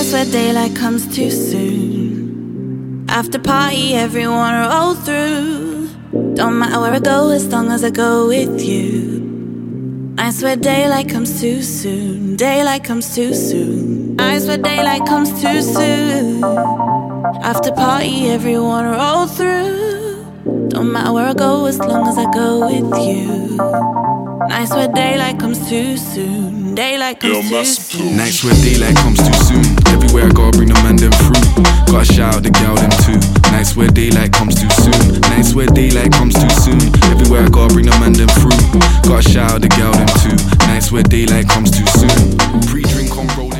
swear daylight comes too soon. After party, everyone roll through. Don't matter where I go as long as I go with you. I swear daylight comes too soon. Daylight comes too soon. I swear daylight comes too soon. After party, everyone roll through. Don't matter where I go as long as I go with you. I swear daylight comes too soon. Daylight comes too soon. Nights where daylight comes too soon. Everywhere I gotta bring the man them through. Gotta shout out the gal them too. Nights where daylight comes too soon. Nights where daylight comes too soon. Everywhere I gotta bring the man them through. Gotta shout out the gal them too. Nights where daylight comes too soon. Pre-drink on roll.